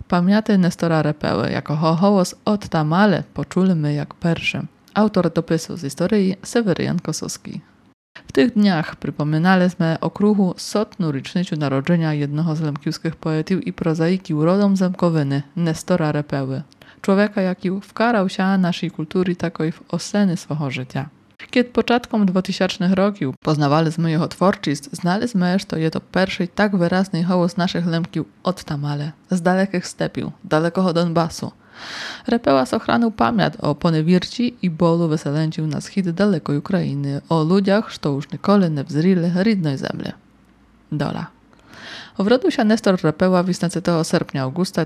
Pamięty Nestora Repeły jako hołos od tamale poczulmy jak persze. Autor dopisu z historii Seweryjan Kosowski. W tych dniach przypominaliśmy okrugu 100. rocznicę narodzenia jednego z lemkiewskich poetów i prozaiki rodom Zemkowiny, Nestora Repeły. Człowieka, jaki wkarał się naszej kultury takoj w oseny swego życia. Kiedy początkom 2000 roków poznawaliśmy jego twórczość, znaliśmy, że to jest to pierwszy tak wyraźny hołos naszych lemkiów od tamale, z dalekich stepiów, dalekiego Donbasu. Repeła ochranił pamięć o ponewirci i bolu wyselęcił na schid dalekoj Ukrainy, o ludziach, co już nikoli nie wzrili rідної землі. Dola. Urodził się Nestor Repeła 15 sierpnia Augusta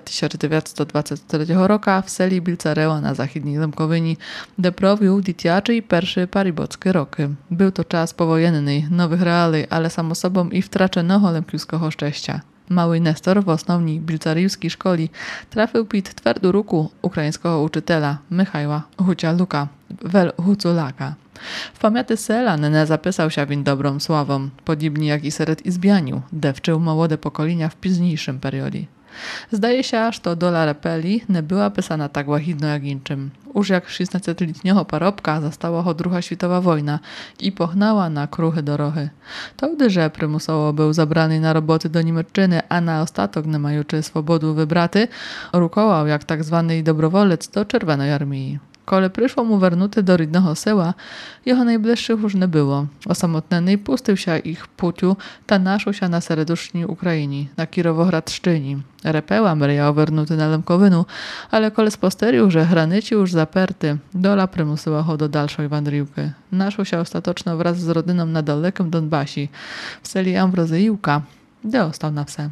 1923 roku w seli Bilcareła na zachodniej Lemkowyni, gdzie prowadził dzieciaczy i pierwsze parybockie roki. Był to czas powojenny, nowych reali, ale samo sobą i wtraczonego lemkiewskiego szczęścia. Mały Nestor w osnovnej bilcaryjskiej szkoli trafił pod twardą ruku ukraińskiego uczytela Michała Hucialuka, Huculaka. W pamięci sela nie zapisał się win dobrą sławą, podobnie jak i seret izbianiu, dewczył młode pokolenia w późniejszym periodzie. Zdaje się, że to dola Repeli nie była pisana tak łachidno jak inczym. Już jak 16-letniego parobka zastała ho II światowa wojna i pochnała na kruchy dorohy. To gdyże przymusowo był zabrany na roboty do Niemczyny, a na ostatok, nie majuczy swobodu wybraty, rukował jak tak zwany dobrowolec do Czerwonej Armii. Kole przyszło mu wernuty do rydnego sela, jego najbliższych już nie było. Osamotniony pustył się ich puciu, ta naszł się na sereduszni Ukrainie, na Kirowogradszczyni. Repeła mryjał wernuty na Lemkowynu, ale kole sposterił, że granici już zaperty, dola przymusiła ho do dalszej wandrówki. Naszł się ostatecznie wraz z rodyną na dalekim Donbasi, w seli Ambrozyjówka, gdzie ostał na wse.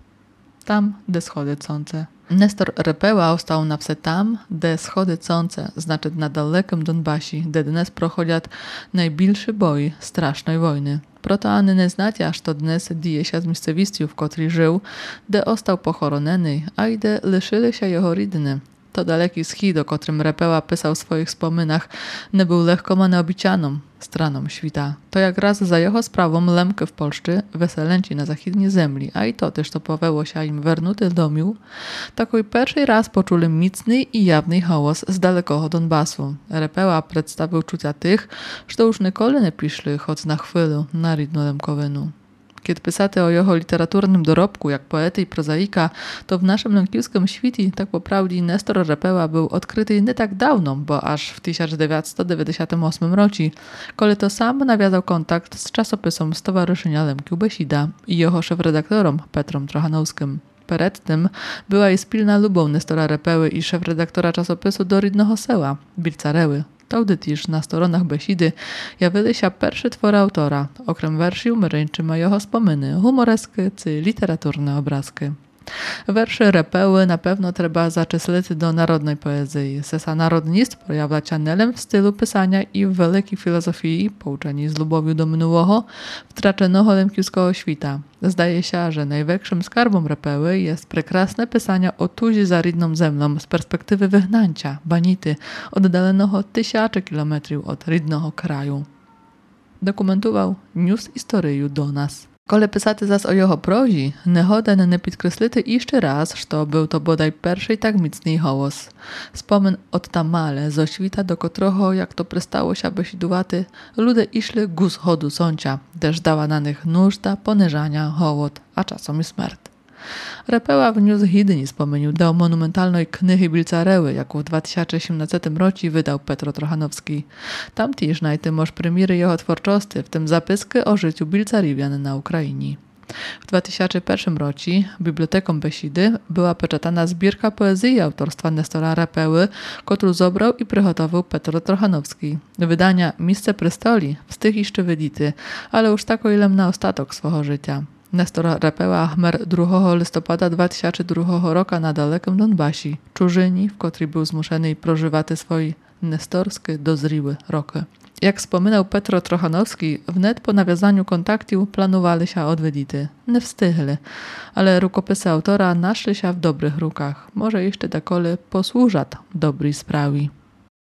Tam, gdzie schody słońce. Nestor Repeła ostał na wse tam, gdzie schody słońce, znaczy na dalekim Donbasi, gdzie dnes prochodziat najbliższy boj strasznej wojny. Proto ani nie znacie, aż to dnes dzieje się z miejscowością, w której żył, gdzie ostał pochoroneny, a gdzie liszyli się jego rodziny. To daleki schid, o którym Repeła pisał w swoich wspominach, nie był lekko neobicianą straną świta. To jak raz za jego sprawą Lemky w Polsce weselęci na zachodniej zemli, a i to też to poweło się im wernuty domił, takoj pierwszy raz poczuli mocny i jawny hołos z dalekiego Donbasu. Repeła przedstawił czucia tych, że już nikoli nie piszli, choć na chwilę, na rідну Lemkowinu. Kiedy pisaty o jego literaturnym dorobku, jak poety i prozaika, to w naszym lemkiewskim świecie, tak poprawdzie, Nestor Repeła był odkryty nie tak dawno, bo aż w 1998 roku, kiedy to sam nawiązał kontakt z czasopisem Stowarzyszenia Lemkiów Besida i jego szefredaktorem Petrem Trochanowskim. Przed tym była i spilna lubą Nestora Repeły i szefredaktora czasopisu do rідnego sela, Bilcareły. To też na stronach Besidy jawili się pierwsze twory autora, okrem wersi umyreńczy ma jego wspominy, humoreskie czy literaturne obrazki. Wersze Repeły na pewno trzeba zaczyslić do narodnej poezji. Sesa narodnictwo projawia się nelem w stylu pisania i w wielkiej filozofii, pouczeni z lubowiu do minułego, wtraczonego lemkiewskiego świta. Zdaje się, że największym skarbem Repeły jest prekrasne pisanie o tuzi za rідną zemlą z perspektywy wygnania, banity, oddalonego tysiące kilometrów od rідnego kraju. Dokumentował News Historyju do nas. Kole pisaty zas o jeho prozi, nehoden nie podkreslity jeszcze raz, że był to bodaj pierwszy tak mocny hołos. Spomen od tamale, zo świta, do którego, jak to przystało się besiduwaty, ludzie išli ku schodu słońca, też dała na nich nużda, poniżania, hołod, a czasem i śmierć. Repeła wniósł jedynie wspomniał do monumentalnej knihy Bilcareły, jaką w 2018 roku wydał Petro Trochanowski. Tam też najty moż premiery jego twórczości, w tym zapiski o życiu Bilcariwian na Ukrainie. W 2001 roku Biblioteką Besidy była poczytana zbierka poezji autorstwa Nestora Repeły, którą zebrał i przygotował Petro Trochanowski. Wydania Miejsce Prystoli wstych jeszcze wydity, ale już tako ilem na ostatok swego życia. Nestor Repeła chmer 2 listopada 2002 roku na dalekim Donbasi, czużyni, w której był zmuszony prożywać swoje nestorskie, dozryłe roky. Jak wspominał Petro Trochanowski, wnet po nawiązaniu kontaktu planowali się odwiedzity. Nie wstygli, ale rukopisy autora naszli się w dobrych rukach. Może jeszcze dakole posłużat dobrej sprawie.